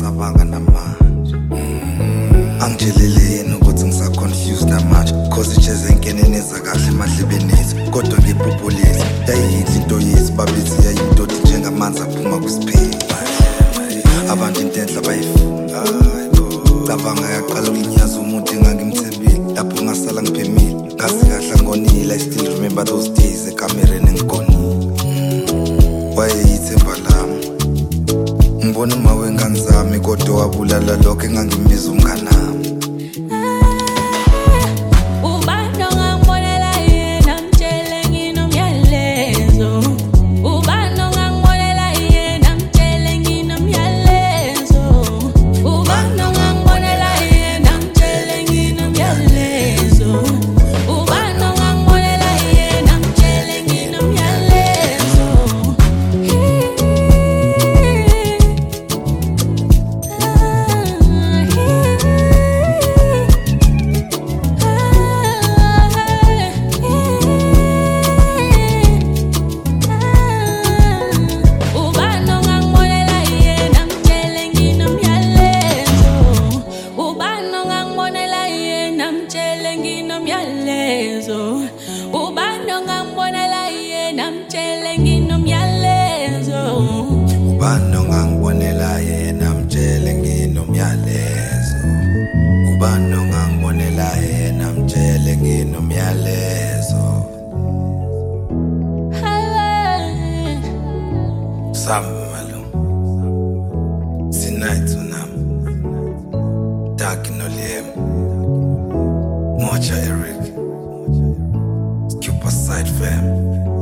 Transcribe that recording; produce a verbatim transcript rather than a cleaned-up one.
singabanga namanje. Angitshelele yena ukuthi ngisa-confused namanje, cause ijeze enkeneneza kahle emadlebeni ethu, kodwa ngipopulile yayiyinhle into yethu, babethi yayindoda njengamanzi aphuma kwisipheli. Abantu intenhla bayifuna, cabanga yaqala ukunyaza umuntu engangimthembile, lapho ngasala ngiphemile, ngazi kahle ngonile. I still remember those days ekamereni ngigonile. Wayeyithemba lami, ngibona uma wengane zami, kodwa wabulala lokho engangimbiza umnganami. Ubano ngangibonela yena mtshele nginomyalezo. Ubano ngangibonela yena mtshele nginomyalezo. Ubano ngangibonela yena mtshele nginomyalezo. Samalo Tonight unam Dark Noliem Mocha Eric Cupid Side Fam.